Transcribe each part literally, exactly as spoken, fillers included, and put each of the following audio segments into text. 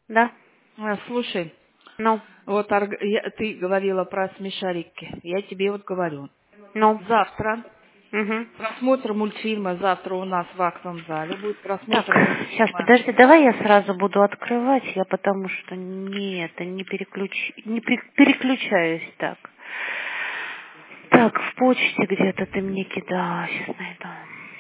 Да. А, слушай, Ну, вот орг- я- ты говорила про смешарики. Я тебе вот говорю. ну. Завтра Угу. просмотр мультфильма. Завтра у нас в актовом зале будет Так, просмотр сейчас, мультфильма. подожди, давай я сразу буду открывать, я потому что не это, не переключ... не пе- переключаюсь так. Так, в почте где-то ты мне кидала, сейчас найду.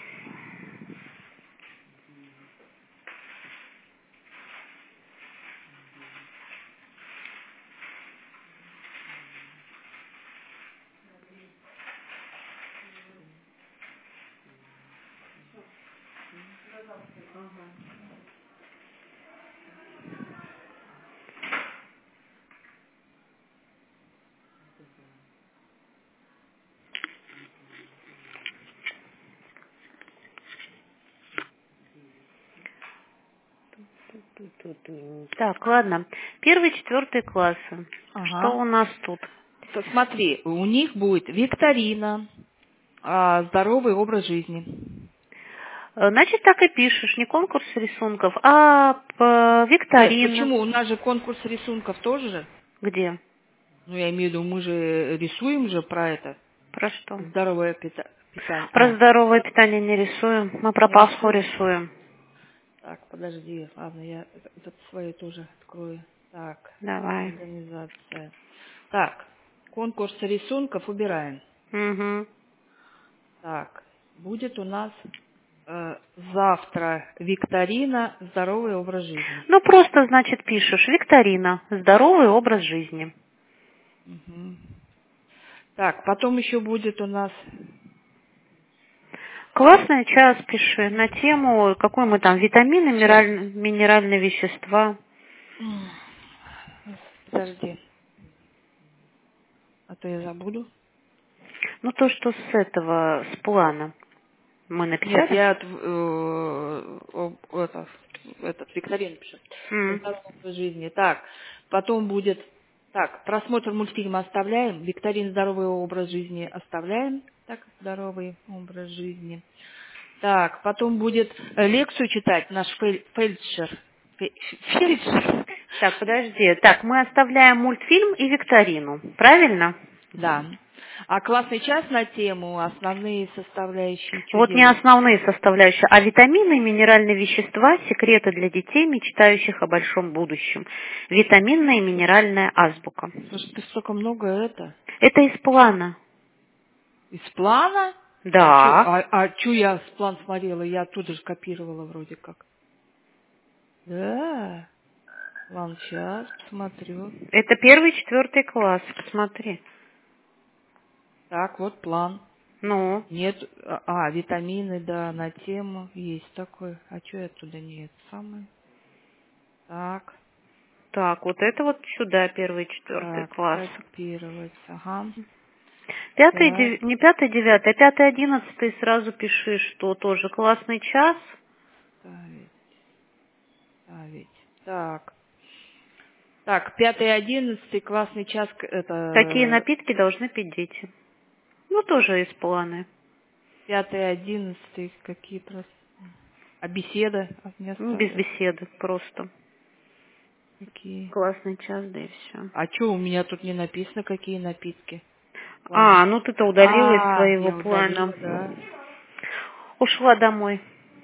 Ту-ту-ту-ту. Так, ладно. Первый, четвертый классы. Что Ага. у нас тут? То смотри, у них будет викторина, а, здоровый образ жизни. Э, Значит, так и пишешь, не конкурс рисунков, а п- Нет, викторина. почему? У нас же конкурс рисунков тоже же. Где? Ну, я имею в виду, мы же рисуем же про это. Про что? Здоровое пита- питание. Про А, здоровое питание не рисуем, мы про не Пасху рисуем? рисуем. Так, подожди, ладно, я это свое тоже открою. Так, Давай. организация. Так, конкурс рисунков убираем. Угу. Так, будет у нас э, завтра викторина «Здоровый образ жизни». Ну, просто, значит, пишешь викторина, здоровый образ жизни. Мгм. Так, потом еще будет у нас... Классный час пиши на тему, какой мы там, витамины, Сейчас, минераль- минеральные вещества. подожди, а то я забуду. Ну, то, что с этого, с плана мы Нет, написали. я от, э, об- это, этот викторин пишу. М. Здоровый образ жизни. Так, потом будет... Так, просмотр мультфильма оставляем, викторин «Здоровый образ жизни» оставляем. Так, «Здоровый образ жизни». Так, потом будет э, лекцию читать наш фель- фельдшер. Фе- Фельдшер. Так, подожди. Так, мы оставляем мультфильм и викторину, правильно? Да. А классный час на тему «Основные составляющие что Вот не делать». основные составляющие, а витамины, минеральные вещества, секреты для детей, мечтающих о большом будущем. Витаминная и минеральная азбука. Слушай, ты столько много это. Это из плана. Из плана? А чё, Да. а, а чё я с план смотрела? Я оттуда же копировала вроде как. Да. Ладно, сейчас посмотрю. Это первый, четвертый класс. Посмотри. Так, вот план. Ну. Нет, а, а, витамины, да, на тему есть такой. А что я туда не это самое? Так, Так, вот это вот сюда первый, четвертый так, класс. копировать, ага. Пятый, Так, дев- не пятый, девятый, а пятый, одиннадцатый сразу пиши, что тоже классный час. ставить, ставить. Так, так, пятый, одиннадцатый, классный час, к- Какие это напитки должны пить дети. Ну, тоже из плана. пятый, одиннадцатый, какие просто. А беседа не Ну, без оставлять. беседы просто. Какие? Классный час, да и все. А что у меня тут не написано, какие напитки? План. А, ну ты-то удалила из А, своего я плана. удалила, да. Ушла домой.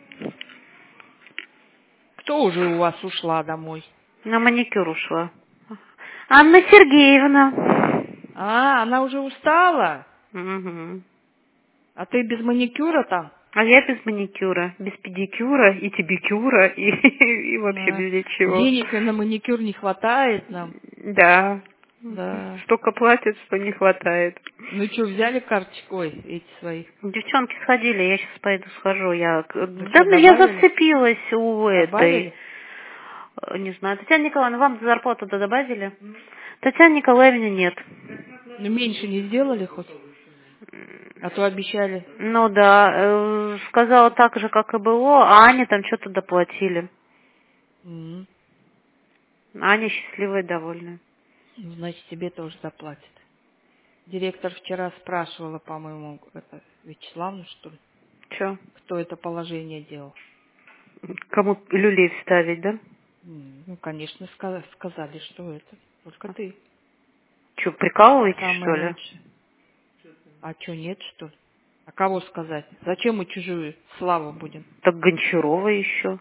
Кто уже у вас ушла домой? На маникюр ушла. Анна Сергеевна. А, она уже устала? Угу. А ты без маникюра там? А я без маникюра, без педикюра и тебикюра, и, и вообще А, без ничего. денег на маникюр не хватает нам. Да. Да. Столько платят, что не хватает. Ну что, взяли карточку, ой, эти свои? Девчонки сходили, я сейчас пойду схожу. Я... Ну Да что, ну я добавили? зацепилась у этой. Добавили? Э, Не знаю. Татьяна Николаевна, вам за зарплату-то добавили? Татьяне Николаевне нет. Ну меньше не сделали хоть? А то обещали. Ну да, э, сказала так же, как и было, а Ане там что-то доплатили. М. Аня счастливая и довольная. Ну, значит, тебе тоже заплатят. Директор вчера спрашивала, по-моему, это Вячеславну, что ли, Че? кто это положение делал. Кому люлей вставить, да? М, Ну, конечно, ска- сказали, что это только ты Что, прикалываетесь, что самая ли? лучшая. А что, нет, что ли? А кого сказать? Зачем мы чужую славу будем? Так Гончарова еще.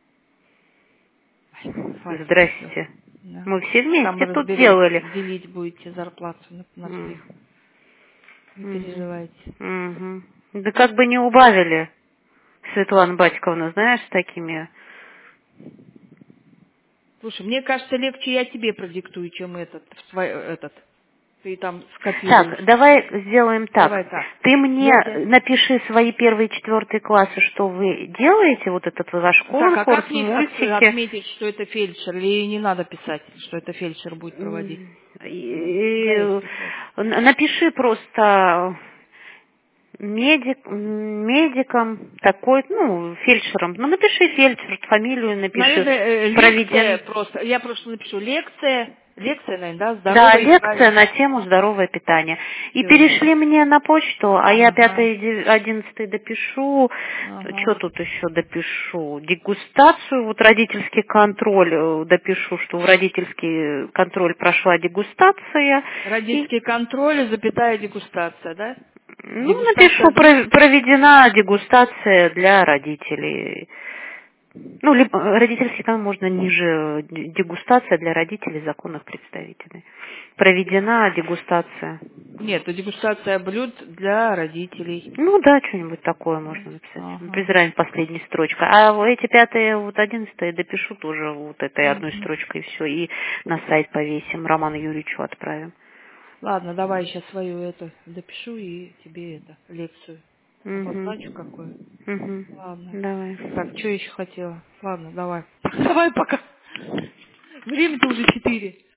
Ай, хватит, все. Здрасте. Да. Мы все Там вместе тут разберетесь, делали. делить будете зарплату на, на М, всех. Не мгм, переживайте. мгм. Да как бы не убавили, Светлана Батьковна, знаешь, с такими. Слушай, мне кажется, легче я тебе продиктую, чем этот, в свой- этот. Ты там Так, скопируешь. давай сделаем так. Давай так. Ты мне Если... напиши свои первые и четвертые классы, что вы делаете, вот этот ваш Так, а конкурс, как мне сейчас мультики. отметить, что это фельдшер? Или не надо писать, что это фельдшер будет проводить? М, У тебя есть и- писать. н- Напиши просто медик, м, медиком такой, ну, фельдшером. Ну, напиши фельдшер, фамилию напиши. Наверное, э, лекция Проведен. просто. Я просто напишу лекция. Лекция, наверное, да? Да, Здоровое и лекция правильное. на тему здоровое питание. И Все. перешли мне на почту, а я Ага. пятый, и одиннадцатый допишу. Что Ага. тут еще допишу? Дегустацию, вот родительский контроль э, допишу, что в родительский контроль прошла дегустация. И, Родительский контроль, запятая дегустация, да? ну, напишу, Дегустация. про- проведена дегустация для родителей. Ну, либо э, родительский канал можно ниже э, д- дегустация для родителей законных представителей. Проведена дегустация. Нет, это дегустация блюд для родителей. Ну да, что-нибудь такое можно написать. Ага. Без разницы, последняя строчка. А вот эти пятые, вот одиннадцатые допишу тоже вот этой одной Мгм. строчкой все. И на сайт повесим. Роману Юрьевичу отправим. Ладно, давай сейчас свою это допишу и тебе это лекцию Угу. обозначу какую. Угу. Ладно. Давай. Так, что еще хотела? Ладно, давай. Давай пока. Время-то уже четыре.